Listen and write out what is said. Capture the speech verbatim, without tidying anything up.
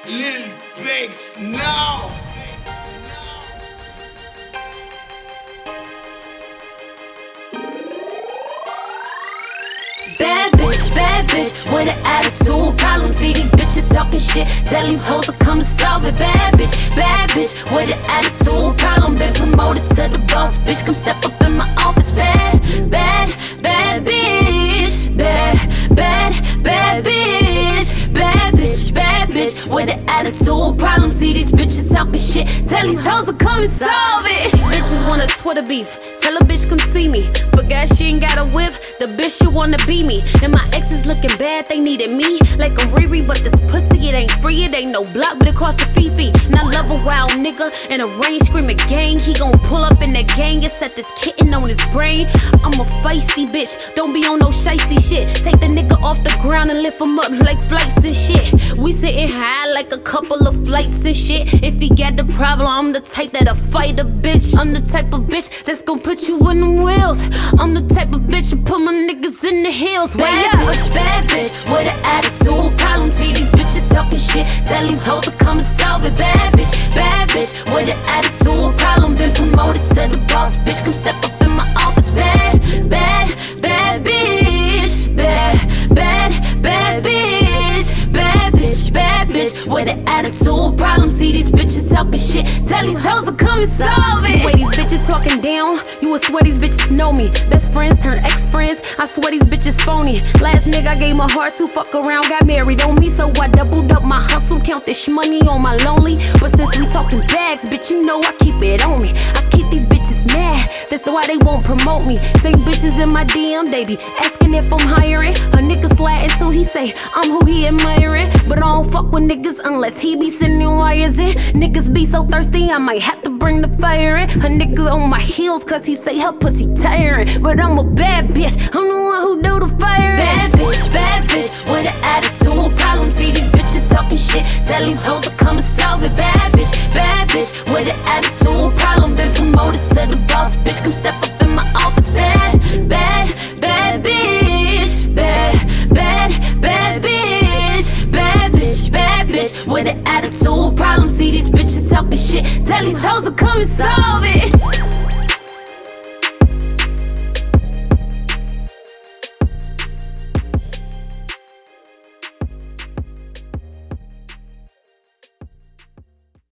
Lil Bex now. Bad bitch, bad bitch, with an attitude. Problem, see these bitches talking shit. Tell these hoes to come and solve it. Bad bitch, bad bitch, with an attitude. Problem, been promoted to the boss. Bitch, come step up in my office. Bad, bad, bad bitch. Bad, bad, bad bitch. Bad bitch, bad bitch, with an attitude. Problem, see these bitches talking shit. Tell these hoes to come and solve it. These bitches wanna Twitter beef. Tell a bitch come see me. Forgot she ain't got a whip. The bitch you wanna be me. And my exes looking bad, they needed me. Like I'm Riri, but this pussy, it ain't free. It ain't no block, but it costs a Fifi. And I love a wild nigga in a rain screaming gang. He gon' pull up in that gang and set this kitten on his brain. I'm a feisty bitch, don't be on no shiesty shit. Take the nigga off the ground and lift him up like flights and shit. We sitting high like a couple of flights and shit. If he got the problem, I'm the type that'll fight a bitch. I'm the type of bitch that's gon' put you in them wheels. I'm the type of bitch who put my niggas in the hills. Bad bitch, bad bitch, with an attitude. Problem, see these bitches talking shit. Tell these hoes to come and solve it. Bad bitch, bad bitch, with an attitude. Problem, been promoted to the boss. Bitch, come step up in my office. Bad, bad, bad bitch. Bad, bad, bad bitch. Bad bitch, bad bitch, with an attitude. Problem, see these bitches talking shit. Tell these hoes to come and solve it. The way these bitches talking down, you would swear these bitches know me. Best friends turn ex-friends, I swear these bitches phony. Last nigga I gave my heart to, fuck around, got married on me. So I doubled up my hustle, count this money on my lonely. But since we talking bags, bitch, you know I keep it on me. I keep these bitches mad, that's why they won't promote me. Same bitches in my D M, they be asking if I'm hiring. A nigga sliding too, he say I'm who he admiring. But I don't fuck with niggas unless he be sending wires in. Niggas be so thirsty, I might have to bring the fire in. A nigga on my heels, cause he say her pussy tiring. But I'm a bad bitch, I'm the one who do the